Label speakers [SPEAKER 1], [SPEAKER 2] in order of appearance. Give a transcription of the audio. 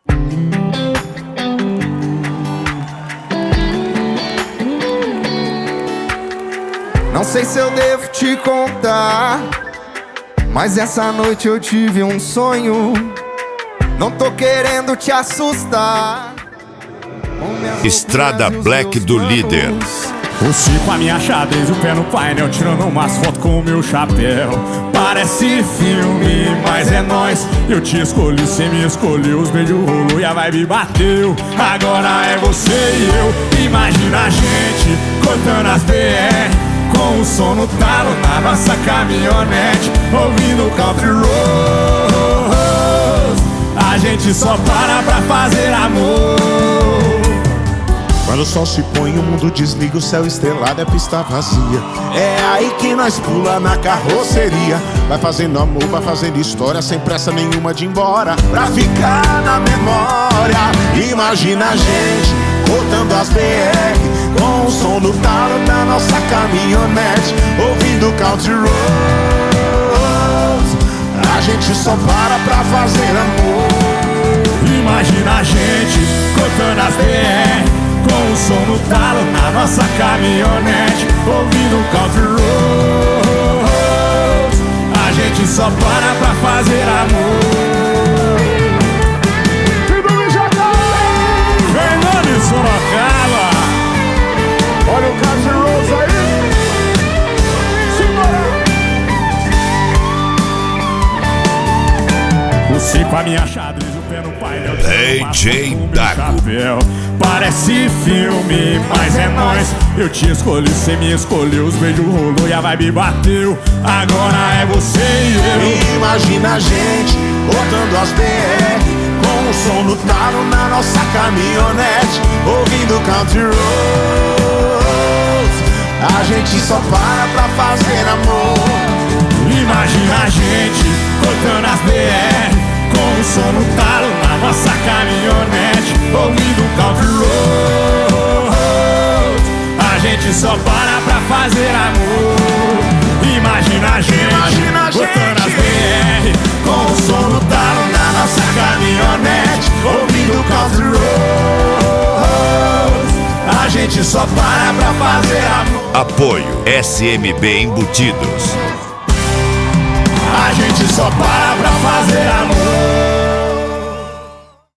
[SPEAKER 1] Não sei se eu devo te contar, mas essa noite eu tive um sonho. Não tô querendo te assustar.
[SPEAKER 2] Estrada Black do Líder.
[SPEAKER 3] O Chico, a minha xadrez, o pé no painel, tirando umas fotos com o meu chapéu. Parece filme, mas é nóis. Eu te escolhi, cê me escolheu, os beijos rolou e a vibe bateu. Agora é você e eu, imagina a gente cortando as BR, com o som no talo na nossa caminhonete, ouvindo country roads. A gente só para fazer amor.
[SPEAKER 4] Quando o sol se põe, o mundo desliga, o céu estrelado, é pista vazia. É aí que nós pula na carroceria. Vai fazendo amor, vai fazendo história, sem pressa nenhuma de ir embora, pra ficar na memória. Imagina a gente cortando as BR, com o som do talo da nossa caminhonete, ouvindo country roads. A gente só para fazer amor.
[SPEAKER 3] Imagina a gente cortando as BR, com o som no talo na nossa caminhonete, ouvindo country roads. A gente só para fazer amor. Fernando e Sorocaba,
[SPEAKER 4] Olha o country roads aí. Simbora.
[SPEAKER 3] o Cico, a minha xadrez, o pé no painel,
[SPEAKER 2] DJ Dago.
[SPEAKER 3] Parece filme, mas é nóis. Eu te escolhi, cê me escolheu, os beijos rolou e a vibe bateu. Agora é você e eu.
[SPEAKER 4] Imagina a gente botando as BR, com o som no talo na nossa caminhonete, ouvindo country roads. A gente só para fazer amor.
[SPEAKER 3] Imagina a gente cortando as BR, com o som no talo na nossa caminhonete, ouvindo country roads. A gente só para fazer amor. Imagina a gente cortando as BR, com o som no talo na nossa caminhonete, ouvindo country roads. A gente só para fazer amor.
[SPEAKER 2] Apoio SMB Embutidos.
[SPEAKER 3] A gente só para fazer amor.